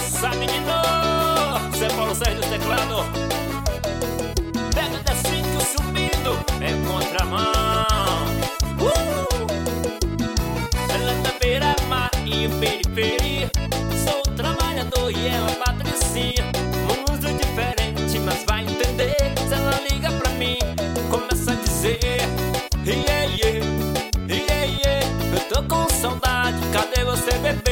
Essa menina, Zé Paulo Sérgio do teclado. Pega descendo, subindo, é contramão. Ela é da beira-mar e em periferia. Sou trabalhador e ela patricia. Mundo diferente, mas vai entender. Se ela liga pra mim, começa a dizer: yeah, yeah, yeah, yeah. Eu tô com saudade, cadê você, bebê?